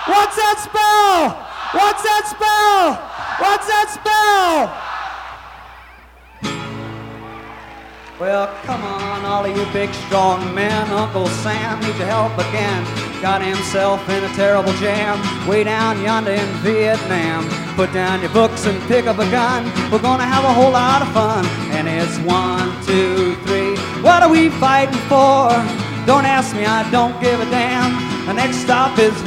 What's that spell? What's that spell? What's that spell? Well, come on, all of you big, strong men. Uncle Sam needs your help again. Got himself in a terrible jam way down yonder in Vietnam. Put down your books and pick up a gun. We're gonna have a whole lot of fun. And it's 1, 2, 3. What are we fighting for? Don't ask me, I don't give a damn. The next stop is